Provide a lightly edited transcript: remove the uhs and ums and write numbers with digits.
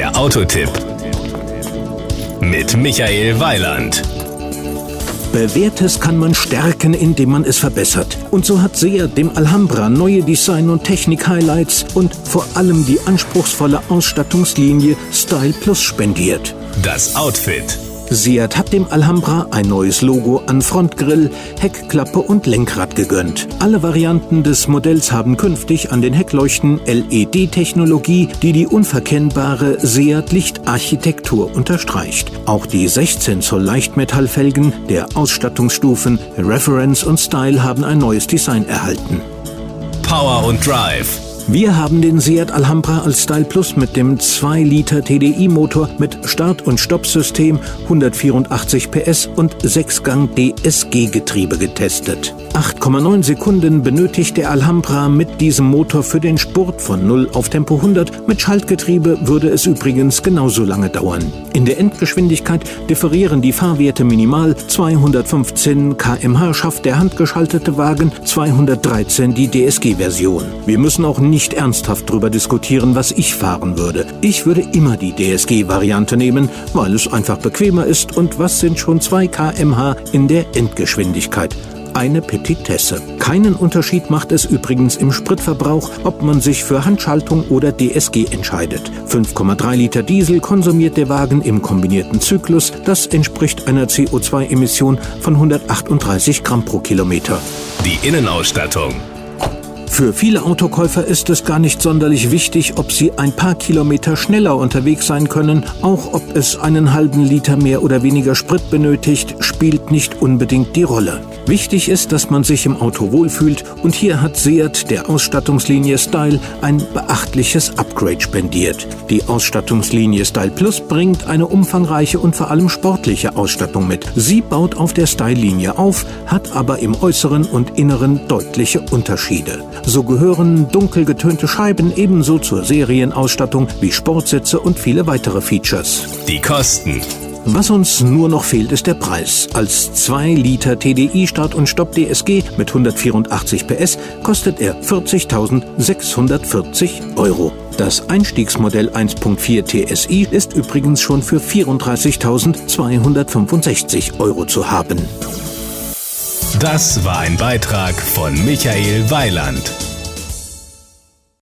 Der Autotipp mit Michael Weiland. Bewährtes kann man stärken, indem man es verbessert. Und so hat Seat dem Alhambra neue Design- und Technik-Highlights und vor allem die anspruchsvolle Ausstattungslinie Style Plus spendiert. Das Outfit. Seat hat dem Alhambra ein neues Logo an Frontgrill, Heckklappe und Lenkrad gegönnt. Alle Varianten des Modells haben künftig an den Heckleuchten LED-Technologie, die die unverkennbare Seat-Lichtarchitektur unterstreicht. Auch die 16 Zoll Leichtmetallfelgen der Ausstattungsstufen Reference und Style haben ein neues Design erhalten. Power und Drive. Wir haben den Seat Alhambra als Style Plus mit dem 2 Liter TDI-Motor mit Start- und Stoppsystem, 184 PS und 6-Gang DSG-Getriebe getestet. 8,9 Sekunden benötigt der Alhambra mit diesem Motor für den Spurt von 0 auf Tempo 100. Mit Schaltgetriebe würde es übrigens genauso lange dauern. In der Endgeschwindigkeit differieren die Fahrwerte minimal. 215 km/h schafft der handgeschaltete Wagen, 213 die DSG-Version. Wir müssen auch nicht ernsthaft darüber diskutieren, was ich fahren würde. Ich würde immer die DSG-Variante nehmen, weil es einfach bequemer ist und was sind schon 2 km/h in der Endgeschwindigkeit. Eine Petitesse. Keinen Unterschied macht es übrigens im Spritverbrauch, ob man sich für Handschaltung oder DSG entscheidet. 5,3 Liter Diesel konsumiert der Wagen im kombinierten Zyklus. Das entspricht einer CO2-Emission von 138 Gramm pro Kilometer. Die Innenausstattung. Für viele Autokäufer ist es gar nicht sonderlich wichtig, ob sie ein paar Kilometer schneller unterwegs sein können. Auch ob es einen halben Liter mehr oder weniger Sprit benötigt, spielt nicht unbedingt die Rolle. Wichtig ist, dass man sich im Auto wohlfühlt und hier hat Seat der Ausstattungslinie Style ein beachtliches Upgrade spendiert. Die Ausstattungslinie Style Plus bringt eine umfangreiche und vor allem sportliche Ausstattung mit. Sie baut auf der Style-Linie auf, hat aber im Äußeren und Inneren deutliche Unterschiede. So gehören dunkel getönte Scheiben ebenso zur Serienausstattung wie Sportsitze und viele weitere Features. Die Kosten. Was uns nur noch fehlt, ist der Preis. Als 2 Liter TDI Start- und Stopp-DSG mit 184 PS kostet er 40.640 €. Das Einstiegsmodell 1.4 TSI ist übrigens schon für 34.265 € zu haben. Das war ein Beitrag von Michael Weiland.